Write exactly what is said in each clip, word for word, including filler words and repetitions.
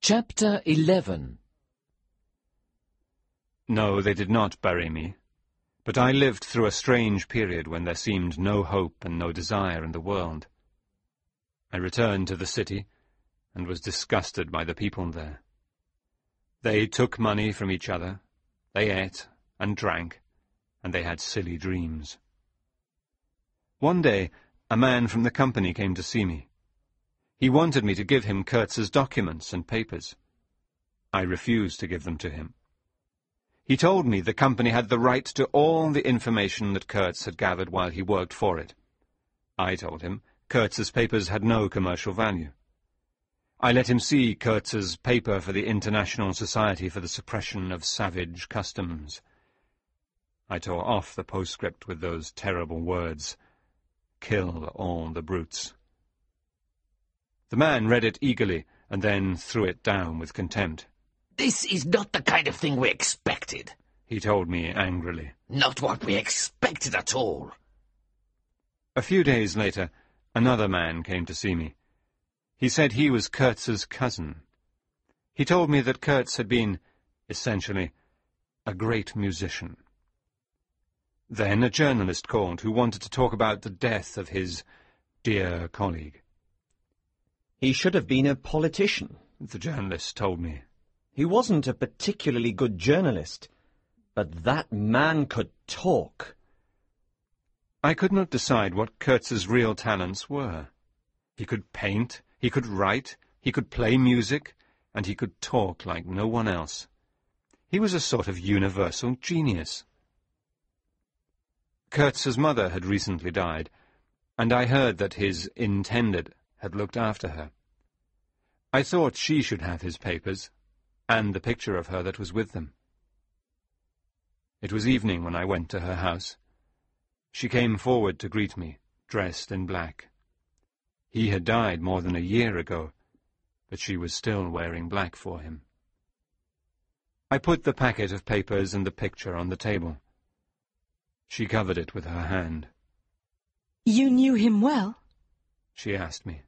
Chapter eleven. No, they did not bury me, but I lived through a strange period when there seemed no hope and no desire in the world. I returned to the city and was disgusted by the people there. They took money from each other, they ate and drank, and they had silly dreams. One day, a man from the company came to see me. He wanted me to give him Kurtz's documents and papers. I refused to give them to him. He told me the company had the right to all the information that Kurtz had gathered while he worked for it. I told him Kurtz's papers had no commercial value. I let him see Kurtz's paper for the International Society for the Suppression of Savage Customs. I tore off the postscript with those terrible words, "Kill all the brutes." The man read it eagerly and then threw it down with contempt. "This is not the kind of thing we expected," he told me angrily. "Not what we expected at all." A few days later, another man came to see me. He said he was Kurtz's cousin. He told me that Kurtz had been, essentially, a great musician. Then a journalist called who wanted to talk about the death of his dear colleague. He should have been a politician, the journalist told me. He wasn't a particularly good journalist, but that man could talk. I could not decide what Kurtz's real talents were. He could paint, he could write, he could play music, and he could talk like no one else. He was a sort of universal genius. Kurtz's mother had recently died, and I heard that his intended had looked after her. I thought she should have his papers, and the picture of her that was with them. It was evening when I went to her house. She came forward to greet me, dressed in black. He had died more than a year ago, but she was still wearing black for him. I put the packet of papers and the picture on the table. She covered it with her hand. "You knew him well?" she asked me.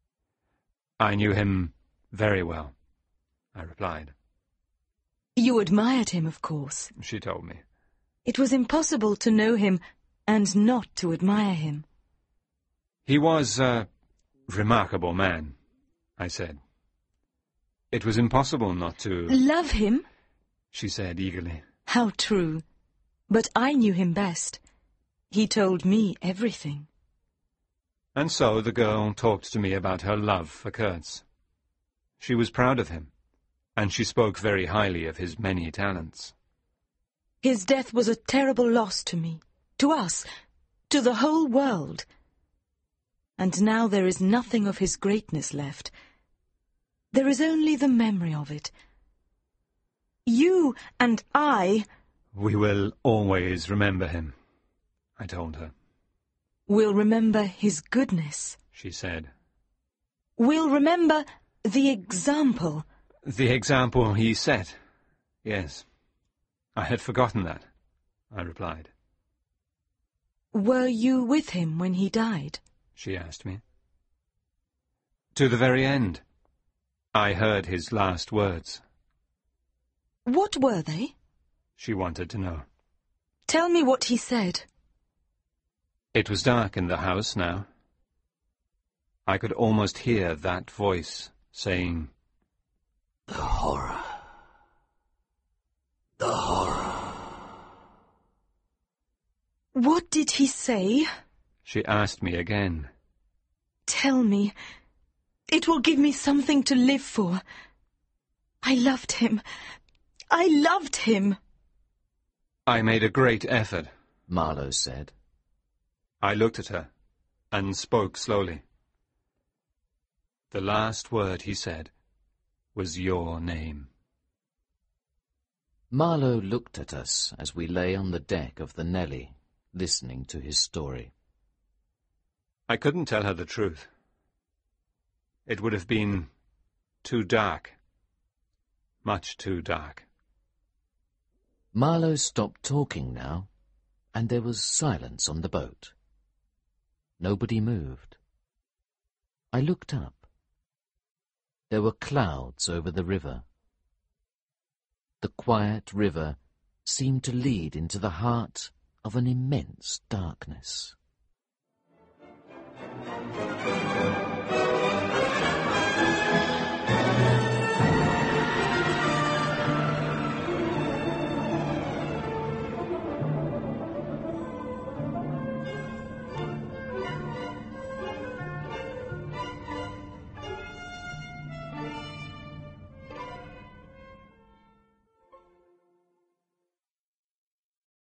"I knew him very well," I replied. "You admired him, of course," she told me. "It was impossible to know him and not to admire him." "He was a remarkable man," I said. "It was impossible not to—" "Love him?" she said eagerly. "How true. But I knew him best. He told me everything." And so the girl talked to me about her love for Kurtz. She was proud of him, and she spoke very highly of his many talents. "His death was a terrible loss to me, to us, to the whole world. And now there is nothing of his greatness left. There is only the memory of it. You and I—" "We will always remember him," I told her. "We'll remember his goodness," she said. "We'll remember the example." "The example he set, yes. I had forgotten that," I replied. "Were you with him when he died?" she asked me. "To the very end. I heard his last words." "What were they?" she wanted to know. "Tell me what he said." It was dark in the house now. I could almost hear that voice saying, "The horror. The horror." "What did he say?" she asked me again. "Tell me. It will give me something to live for. I loved him. I loved him." "I made a great effort," Marlowe said. I looked at her and spoke slowly. "The last word he said was your name." Marlowe looked at us as we lay on the deck of the Nelly, listening to his story. I couldn't tell her the truth. It would have been too dark. Much too dark. Marlowe stopped talking now, and there was silence on the boat. Nobody moved. I looked up. There were clouds over the river. The quiet river seemed to lead into the heart of an immense darkness.